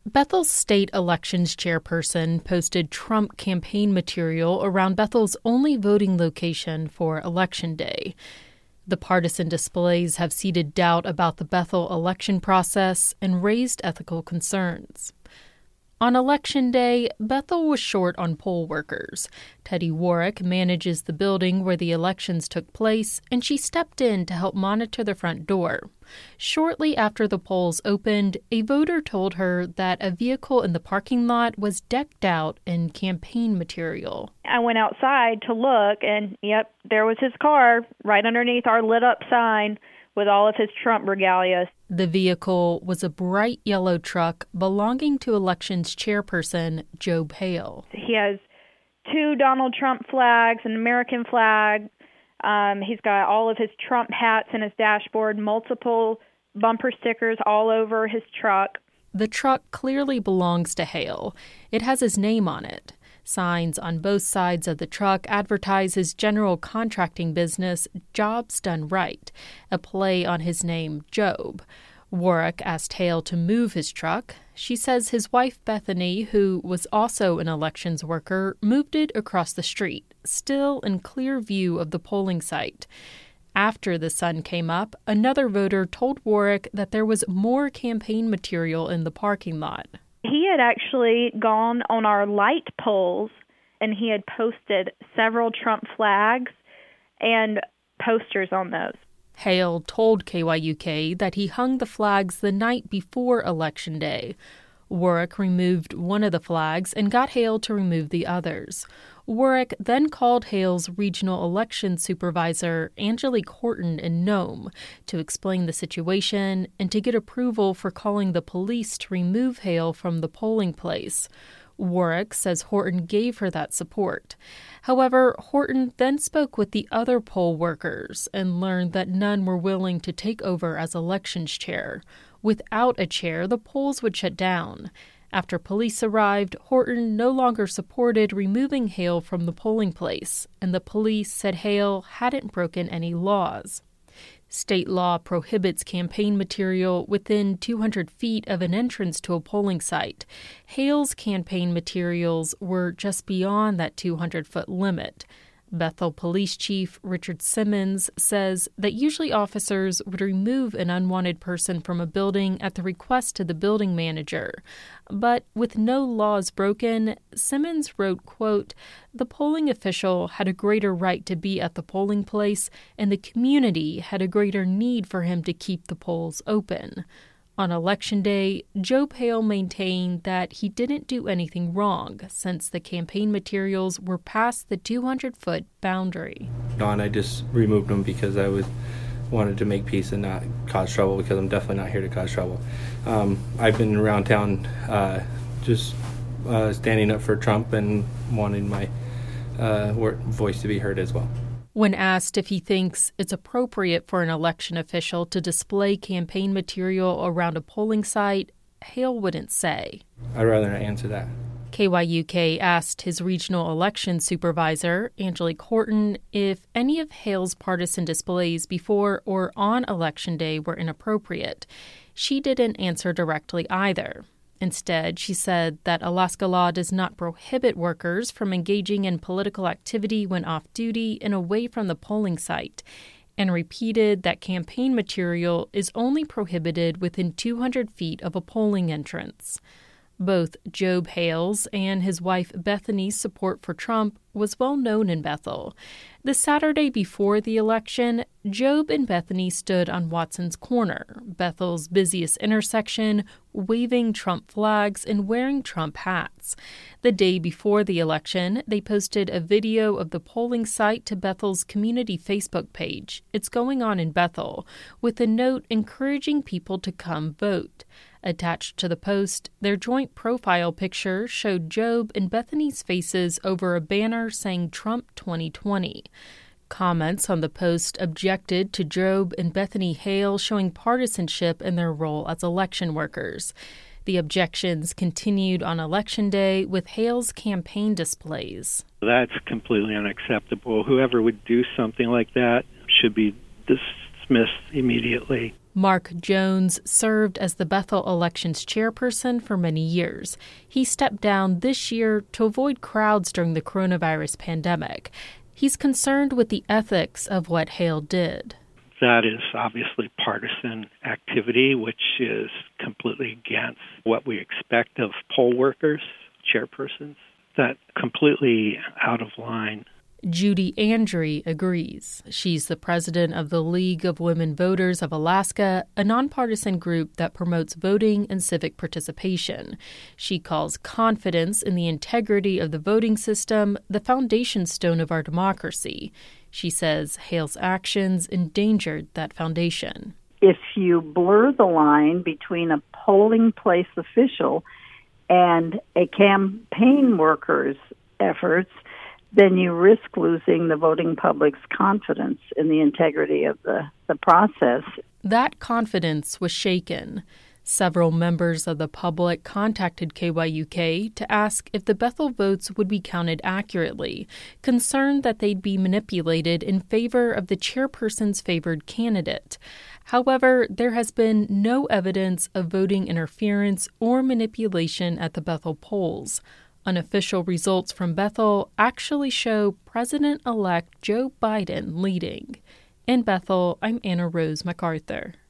Bethel's state elections chairperson posted Trump campaign material around Bethel's only voting location for Election Day. The partisan displays have seeded doubt about the Bethel election process and raised ethical concerns. On Election Day, Bethel was short on poll workers. Teddy Warwick manages the building where the elections took place, and she stepped in to help monitor the front door. Shortly after the polls opened, a voter told her that a vehicle in the parking lot was decked out in campaign material. I went outside to look, and yep, there was his car right underneath our lit-up sign with all of his Trump regalia. The vehicle was a bright yellow truck belonging to elections chairperson Job Hale. He has 2 Donald Trump flags, an American flag. He's got all of his Trump hats in his dashboard, multiple bumper stickers all over his truck. The truck clearly belongs to Hale. It has his name on it. Signs on both sides of the truck advertise his general contracting business, Jobs Done Right, a play on his name, Job. Warwick asked Hale to move his truck. She says his wife, Bethany, who was also an elections worker, moved it across the street, still in clear view of the polling site. After the sun came up, another voter told Warwick that there was more campaign material in the parking lot. He had actually gone on our light poles, and he had posted several Trump flags and posters on those. Hale told KYUK that he hung the flags the night before Election Day. Warwick removed one of the flags and got Hale to remove the others. Warwick then called Hale's regional election supervisor, Angelique Horton, in Nome to explain the situation and to get approval for calling the police to remove Hale from the polling place. Warwick says Horton gave her that support. However, Horton then spoke with the other poll workers and learned that none were willing to take over as elections chair. Without a chair, the polls would shut down. After police arrived, Horton no longer supported removing Hale from the polling place, and the police said Hale hadn't broken any laws. State law prohibits campaign material within 200 feet of an entrance to a polling site. Hale's campaign materials were just beyond that 200-foot limit. Bethel Police Chief Richard Simmons says that usually officers would remove an unwanted person from a building at the request of the building manager. But with no laws broken, Simmons wrote, quote, "The polling official had a greater right to be at the polling place, and the community had a greater need for him to keep the polls open." On Election Day, Job Hale maintained that he didn't do anything wrong since the campaign materials were past the 200-foot boundary. I just removed them because I wanted to make peace and not cause trouble, because I'm definitely not here to cause trouble. I've been around town just standing up for Trump and wanting my voice to be heard as well. When asked if he thinks it's appropriate for an election official to display campaign material around a polling site, Hale wouldn't say. I'd rather not answer that. KYUK asked his regional election supervisor, Angelique Horton, if any of Hale's partisan displays before or on Election Day were inappropriate. She didn't answer directly either. Instead, she said that Alaska law does not prohibit workers from engaging in political activity when off-duty and away from the polling site, and repeated that campaign material is only prohibited within 200 feet of a polling entrance. Both Job Hale's and his wife Bethany's support for Trump was well known in Bethel. The Saturday before the election, Job and Bethany stood on Watson's Corner, Bethel's busiest intersection, waving Trump flags and wearing Trump hats. The day before the election, they posted a video of the polling site to Bethel's community Facebook page, It's Going On in Bethel, with a note encouraging people to come vote. Attached to the post, their joint profile picture showed Job and Bethany's faces over a banner saying Trump 2020. Comments on the post objected to Job and Bethany Hale showing partisanship in their role as election workers. The objections continued on Election Day with Hale's campaign displays. That's completely unacceptable. Whoever would do something like that should be dismissed immediately. Mark Jones served as the Bethel elections chairperson for many years. He stepped down this year to avoid crowds during the coronavirus pandemic. He's concerned with the ethics of what Hale did. That is obviously partisan activity, which is completely against what we expect of poll workers, chairpersons. That completely out of line. Judy Andre agrees. She's the president of the League of Women Voters of Alaska, a nonpartisan group that promotes voting and civic participation. She calls confidence in the integrity of the voting system the foundation stone of our democracy. She says Hale's actions endangered that foundation. If you blur the line between a polling place official and a campaign worker's efforts, then you risk losing the voting public's confidence in the integrity of the process. That confidence was shaken. Several members of the public contacted KYUK to ask if the Bethel votes would be counted accurately, concerned that they'd be manipulated in favor of the chairperson's favored candidate. However, there has been no evidence of voting interference or manipulation at the Bethel polls. Unofficial results from Bethel actually show President-elect Joe Biden leading. In Bethel, I'm Anna Rose MacArthur.